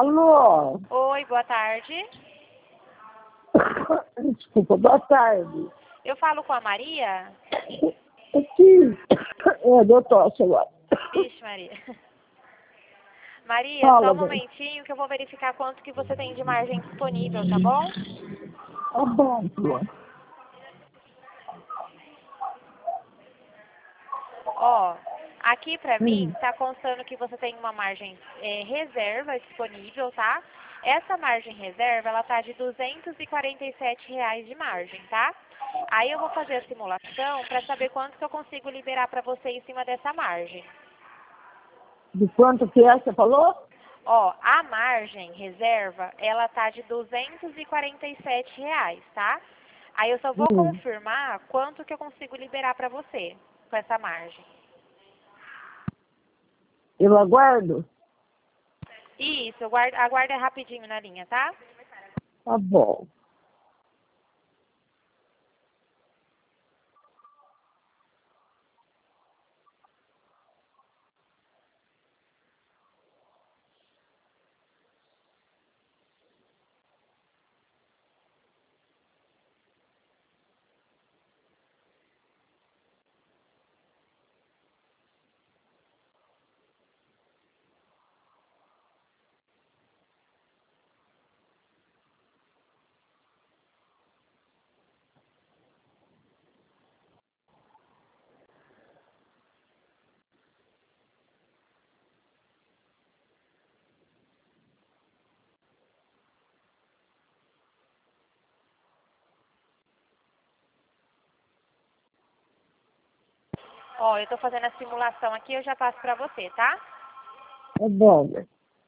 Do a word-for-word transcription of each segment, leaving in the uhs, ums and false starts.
Alô? Oi, boa tarde. Desculpa, boa tarde. Eu falo com a Maria? Aqui. É, doutor, agora. Ixi, Maria. Maria, Fala, só um bem. momentinho que eu vou verificar quanto que você tem de margem disponível, tá bom? Tá bom, filha. Ó, aqui pra mim Hum. tá constando que você tem uma margem é, reserva disponível, tá? Essa margem reserva, ela tá de duzentos e quarenta e sete reais de margem, tá? Aí eu vou fazer a simulação pra saber quanto que eu consigo liberar pra você em cima dessa margem. De quanto que é, você falou? Ó, a margem reserva, ela tá de duzentos e quarenta e sete reais, tá? Aí eu só vou Hum. confirmar quanto que eu consigo liberar pra você com essa margem. Eu aguardo? Isso, aguarda, aguarda rapidinho na linha, tá? Tá bom. Ó, eu tô fazendo a simulação aqui, eu já passo pra você, tá? Tá bom, né?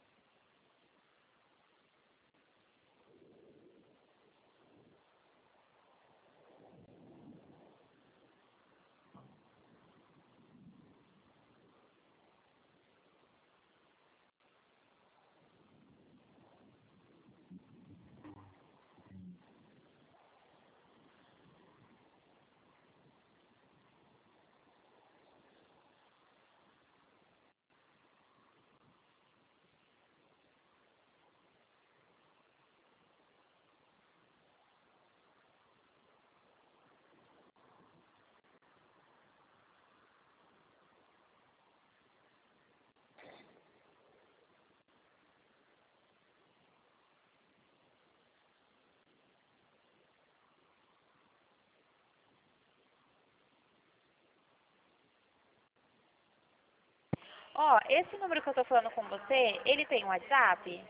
Ó, esse número que eu tô falando com você, ele tem um WhatsApp?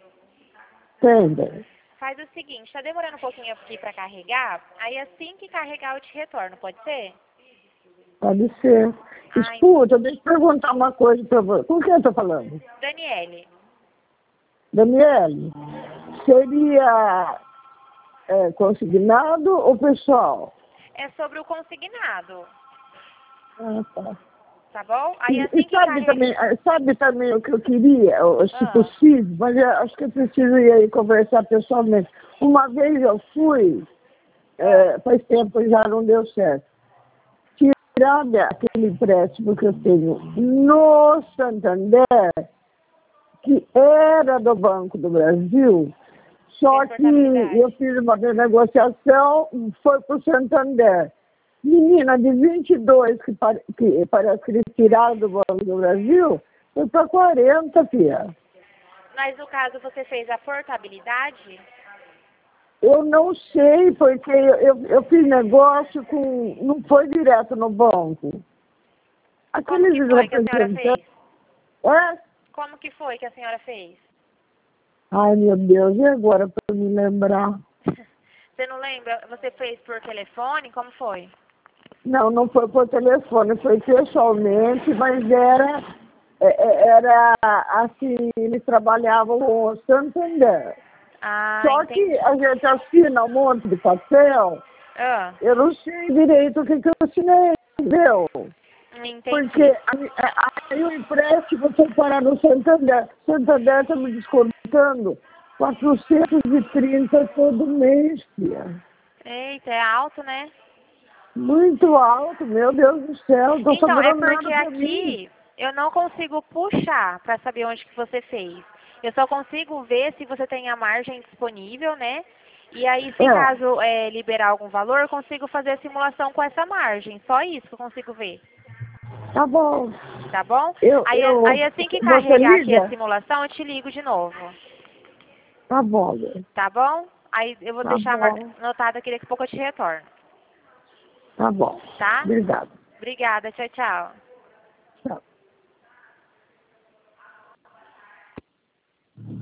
Tem, né? Faz o seguinte, tá demorando um pouquinho aqui pra carregar, aí assim que carregar eu te retorno, pode ser? Pode ser. Ai, Escuta, deixa eu perguntar uma coisa pra você. Com quem eu tô falando? Daniele, Daniele, seria é, consignado ou pessoal? é sobre o consignado, Ah, tá. tá bom? Aí E, assim e que sabe carregar... também, eh, sabe também o que eu queria, ou, se Ah, possível, mas eu acho que eu preciso ir aí conversar pessoalmente. Uma vez eu fui, ah, eh, faz tempo já não deu certo, tirar da- aquele empréstimo que eu tenho no Santander, que era do Banco do Brasil, fez só que eu portabilidade. fiz uma renegociação, foi para o Santander. Menina de vinte e dois, que, pare, que parece que eles tiraram do Banco do Brasil, foi para quarenta, filha. Mas no caso você fez a portabilidade? Eu não sei, porque eu, eu, eu fiz negócio com... Não foi direto no banco. Como Aqueles que foi que a senhora representantes... fez? É? Como que foi que a senhora fez? Ai, meu Deus, e agora para me lembrar? Você não lembra? Você fez por telefone? Como foi? Não, não foi por telefone, foi pessoalmente, mas era, é, é, era assim, eles trabalhavam com o Santander. Ah, Só que entendi. a gente assina um monte de papel, Ah, eu não sei direito o que, que eu assinei, entendeu? Porque entendi. a- a- aí o empréstimo foi parar no Santander. Santander está me descontando quatrocentos e trinta todo mês, filha. Eita, é alto, né? Muito alto, meu Deus do céu, não estou Então, é sobrando porque nada para mim. aqui eu não consigo puxar para saber onde que você fez. Eu só consigo ver se você tem a margem disponível, né? E aí, se É. caso é, liberar algum valor, eu consigo fazer a simulação com essa margem. Só isso que eu consigo ver. Tá bom. Tá bom? Eu, Aí, eu, aí assim que você carregar aqui a liga? simulação, eu te ligo de novo. Tá bom, Bia. Tá bom? Aí eu vou Tá deixar mar- bom. anotado aqui, daqui a pouco eu te retorno. Tá bom. Tá? Obrigado. Obrigada. Tchau, tchau. Tchau.